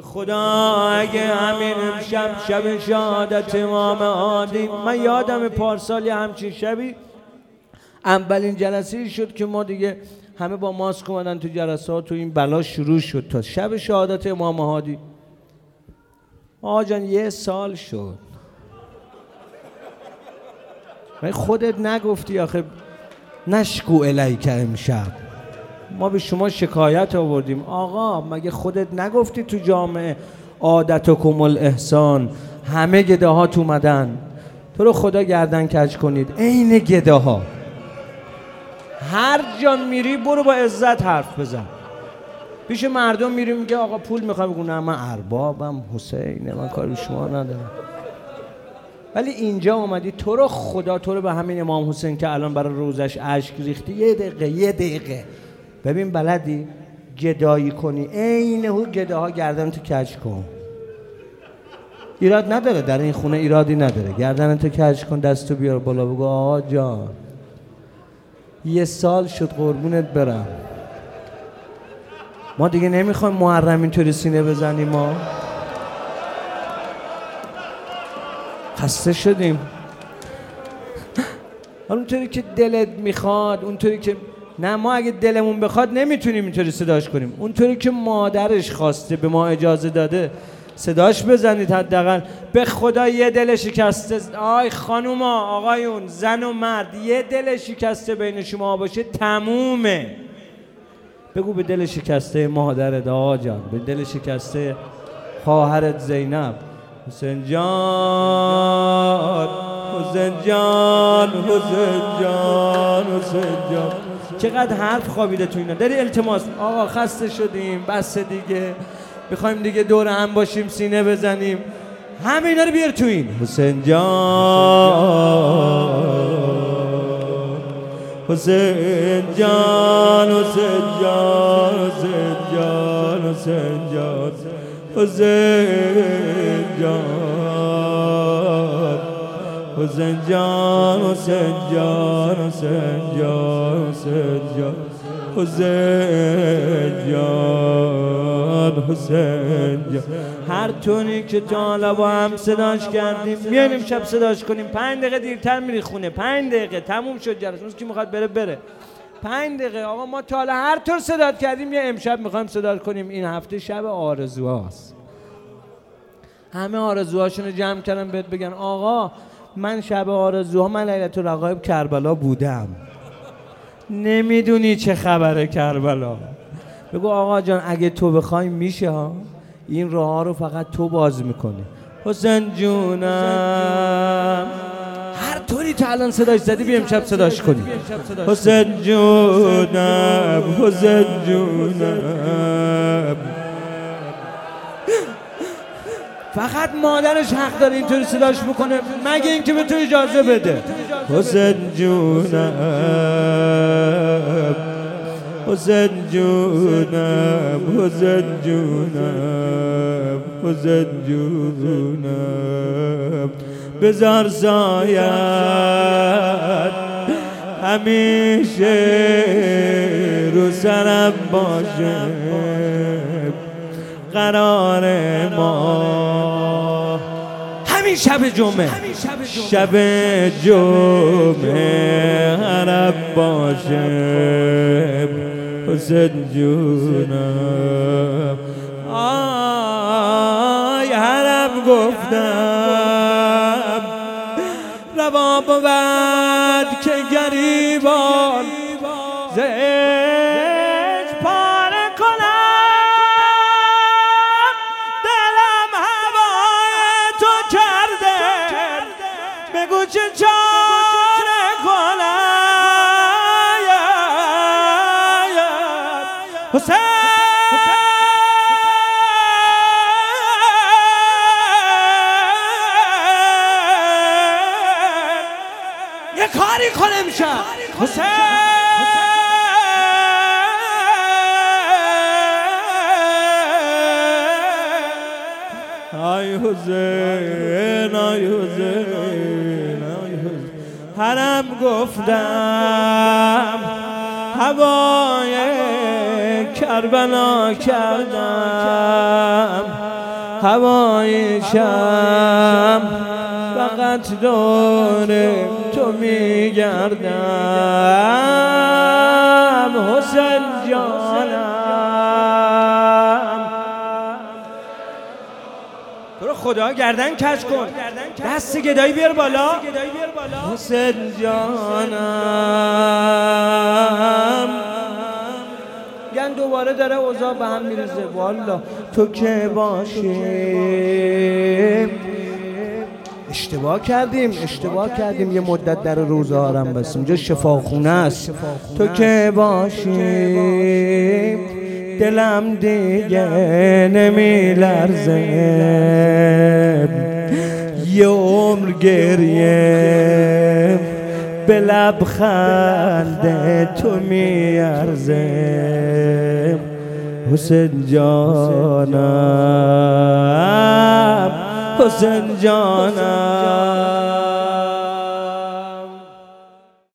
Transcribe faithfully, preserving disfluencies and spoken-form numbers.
خدا اگه همین امشب شب شهادت امام هادی، من یادم پارسال یه همچین شبی اولین جلسه شد که ما دیگه همه با ماسک اومدن تو جلسات و این بلا شروع شد تا شب شهادت امام هادی. آقا جان یه سال شد، من خودت نگفتی آخه نشکو الیک امشب، ما به شما شکایت آوردیم. آقا مگه خودت نگفتی تو جامعه عادتکم الاحسان، همه گداها تو اومدن، تو رو خدا گردن کج کنید عین گداها. هر جا میری برو با عزت حرف بزن، پیش مردم میری میگه آقا پول میخوام، بگو نه من اربابم حسینه، من کاری به شما ندارم. ولی اینجا اومدی تو رو خدا، تو رو به همین امام حسین که الان برای روزش اشک ریختی، یه دقیقه یه دقیقه ببین بلدی گدایی کنی عین هو گداها گردن تو کج کن. ایراد نداره، در این خونه ایرادی نداره، گردن تو کج کن، دستو بیار بالا بگو آقا جان یه سال شد قربونت برم، ما دیگه نمیخوایم محرم اینطوری سینه بزنیم، ما خسته شدیم. اونطوری که دلت میخواد، اونطوری که نه، ما اگه دلمون بخواد نمیتونیم اینطوری صداش کنیم، اونطوری که مادرش خواسته به ما اجازه داده صداش بزنید. حداقل به خدا یه دل شکسته، آی خانوما آقایون زن و مرد، یه دل شکسته بین شما باشه تمومه. بگو به دل شکسته مادرت آقا جان، به دل شکسته خواهرت زینب، حسین جان حسین جان حسین جان حسین جان. چقدر حرف خوابیده تو اینا، داری التماس آقا خسته شدیم بس دیگه، بخوایم دیگه دور هم باشیم سینه بزنیم، همه اینا رو بیار تو این حسین جان حسین جان حسین جان حسین جان حسین جان حسین جان حسین جان حسین جان حسین جان حسین جان حسین جان حسین جان. هر تونی که تا حالا با هم صداش کردیم میایم امشب صداش کنیم. پنج دقیقه دیرتر میری خونه، پنج دقیقه تموم شد جلسه، اون کی میخواد بره بره. پنج دقیقه آقا ما تا حالا هر طور صدات کردیم یه امشب میخوایم صدا کنیم. این هفته شب آرزوهاست، همه آرزوهاشون رو جمع کردن بهت بگن آقا من شب آرزوها، من لیلة الرغائب کربلا بودم، نمیدونی چه خبره کربلا. بگو آقا جان اگه تو بخوای میشه ها، این راه ها رو فقط تو باز میکنی. حسین جونم هر طوری تا الان صداش زدی بیم شب صداش کنی. حسین جونم حسین جونم، فقط مادرش حق داره اینطوری صداش بکنه مگه اینکه به تو اجازه بده. حسین جونم حسین جونم حسین جونم حسین جونم، بذار سایت همیشه رو سرم باشه، قرار ما همین شب جمعه، شب جمعه حرم باشه. حسین جونم آی حرم گفتم روا بود که گریبان زج پاره کنم، دلم هوای تو کرده، بگو چه چاره کنم. حسین یه کاری کنم شد حسین آی حسین آی حسین آی حسین. حرم گفتم هوای کربلا کردم، هوای شب فقط دور تو میگردم حسین جانم. تو رو خدا گردن کج کن، دست گدایی بیار بالا. حسین جانم گن دوباره داره اوضاع به هم میریزه. والا تو که باشی اشتباه کردیم اشتباه کردیم یه مدت در روزه هارم بستیم، اینجا شفاخونه است. تو که باشی دلم دیگه نمی لرزه، یه عمر گریه به لبخند تو میارزه. حسین جانم حسین جانم.